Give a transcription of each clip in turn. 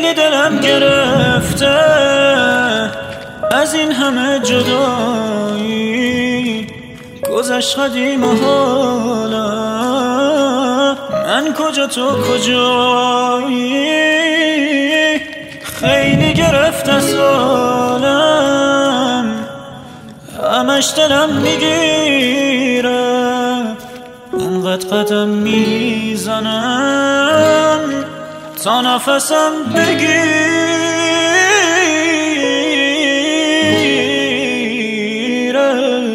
خیلی دلم گرفته از این همه جدایی، گذشت قدیم و حالا من کجا تو کجایی. خیلی گرفته سالم، همش دلم میگیره، اونقدر قدم میزنم تا نفسم بگیره.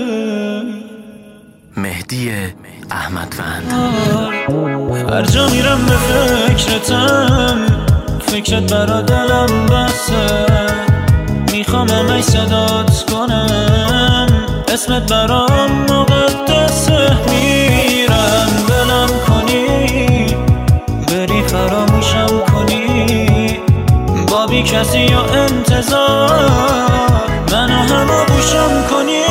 مهدی احمدوند. هر جا میرم به فکرتم، فکرت برا دلم بسه، میخوام همش صدات کنم، اسمت برام مقدسه. میرم دلم کنی، بری فراموشم کنی، با بی کسی یا انتظار منو همه بوشم کنی.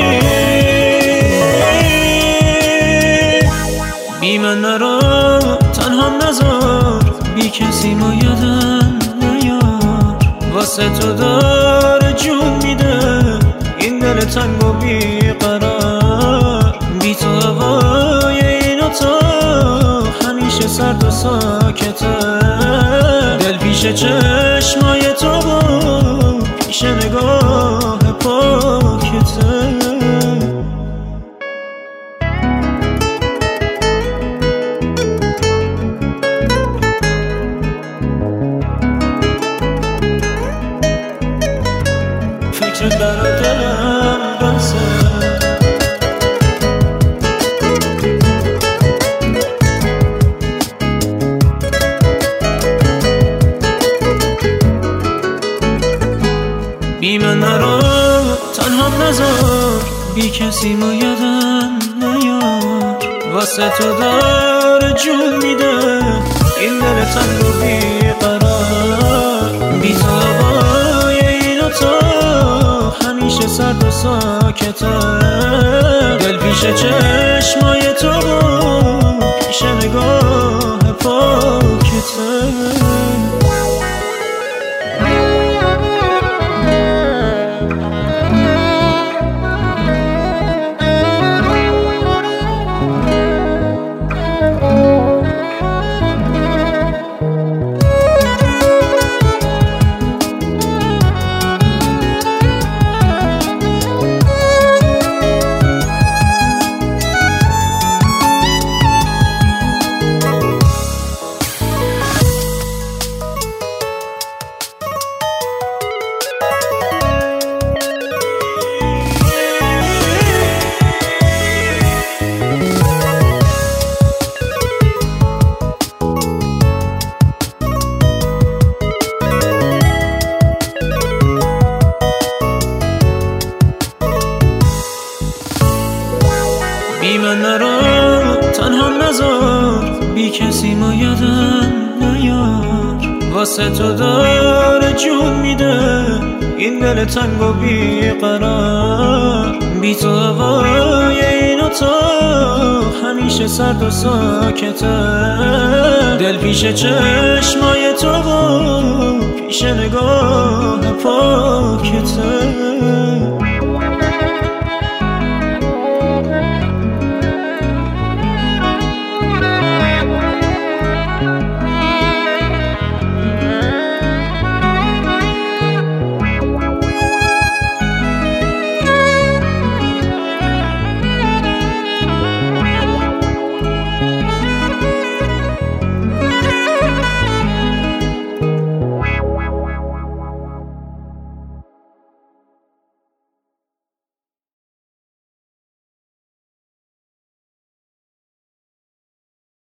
بی من نرو تنها نذار، بی کسی ما یادم نیار، واسه تو داره جون میده این دل تنگ و بی قرار. بی تو هوای این اتاق همیشه سرد و ساکته، دل پیش چشمای تو و پیش نگاه پاکته. فکرت برا دلم بسه، بی من نرو تنها نذار، بی کسی ما یادم نیار، واسه تو داره جون میده این دل تنگ و بی قرار. بی تو هوای این اتاق همیشه سرد و ساکته، دل پیش چشمای تو و پیش نگاه پاکته. بی من نرو تنها نذار، بی کسی ما یادم نیار، واسه تو داره جون میده این دل تنگ و بی قرار. بی تو هوای این اتاق همیشه سرد و ساکته، دل پیش چشمای تو و پیش نگاه پاکته.